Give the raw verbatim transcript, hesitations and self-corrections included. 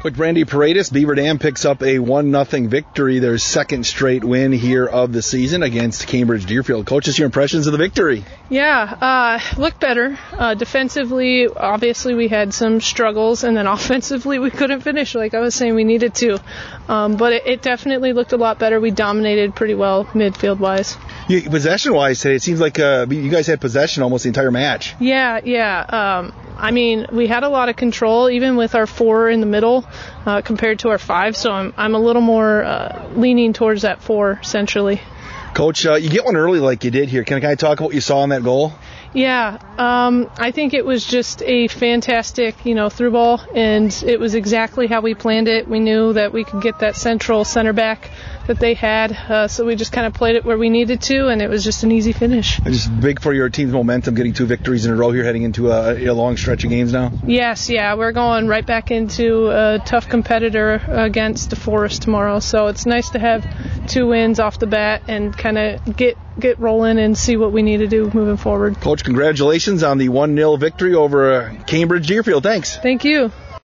With Randy Paredes, Beaver Dam picks up a one nothing victory, their second straight win here of the season against Cambridge Deerfield. Coach, just your impressions of the victory? Yeah, uh, looked better. Uh, defensively, obviously we had some struggles, and then offensively we couldn't finish like I was saying we needed to. Um, but it, it definitely looked a lot better. We dominated pretty well midfield-wise. Yeah, possession-wise today, it seems like uh, you guys had possession almost the entire match. Yeah, yeah. Um, I mean, we had a lot of control, even with our four in the middle uh, compared to our five, so I'm I'm a little more uh, leaning towards that four centrally. Coach, uh, you get one early like you did here. Can I kind of talk about what you saw in that goal? Yeah, um, I think it was just a fantastic, you know, through ball, and it was exactly how we planned it. We knew that we could get that central center back that they had, uh, so we just kind of played it where we needed to, and it was just an easy finish. Just big for your team's momentum, getting two victories in a row here, heading into a, a long stretch of games now. Yes, yeah, we're going right back into a tough competitor against DeForest tomorrow, so it's nice to have two wins off the bat and kind of get get rolling and see what we need to do moving forward. Coach, congratulations on the one nil victory over Cambridge Deerfield. Thanks. Thank you.